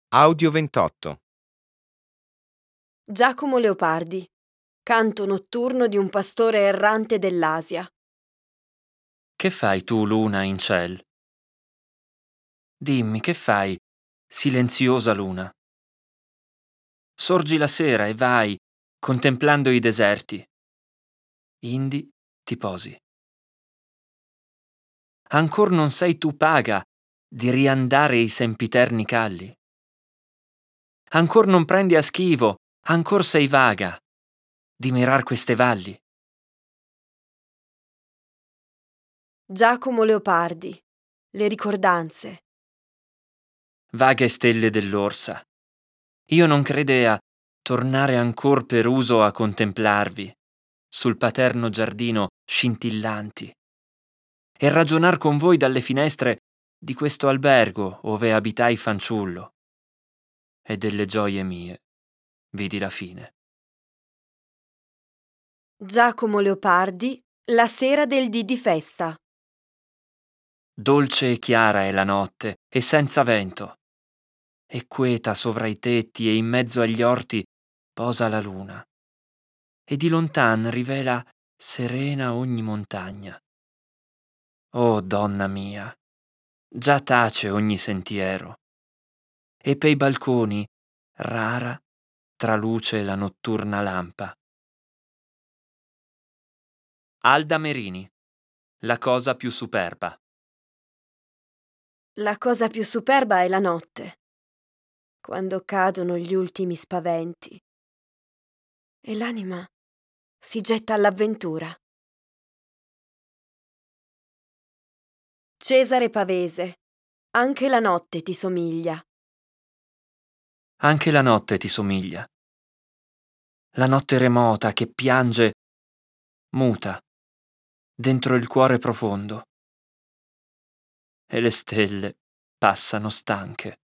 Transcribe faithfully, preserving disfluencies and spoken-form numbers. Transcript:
Audio ventotto. Giacomo Leopardi, canto notturno di un pastore errante dell'Asia. Che fai tu, luna, in ciel? Dimmi, che fai, silenziosa luna? Sorgi la sera e vai, contemplando i deserti. Indi ti posi. Ancor non sei tu paga di riandare i sempiterni calli? Ancor non prendi a schivo, ancor sei vaga di mirar queste valli? Giacomo Leopardi, le ricordanze. Vaghe stelle dell'orsa, io non credea tornare ancor per uso a contemplarvi sul paterno giardino scintillanti e ragionar con voi dalle finestre di questo albergo ove abitai fanciullo, e delle gioie mie vidi la fine. Giacomo Leopardi, la sera del dì di festa. Dolce e chiara è la notte e senza vento, e queta sovra i tetti e in mezzo agli orti posa la luna, e di lontan rivela serena ogni montagna. Oh, donna mia, già tace ogni sentiero, e pei balconi rara traluce la notturna lampa. Alda Merini, la cosa più superba. La cosa più superba è la notte, quando cadono gli ultimi spaventi e l'anima si getta all'avventura. Cesare Pavese, anche la notte ti somiglia. Anche la notte ti somiglia. La notte remota che piange muta dentro il cuore profondo. E le stelle passano stanche.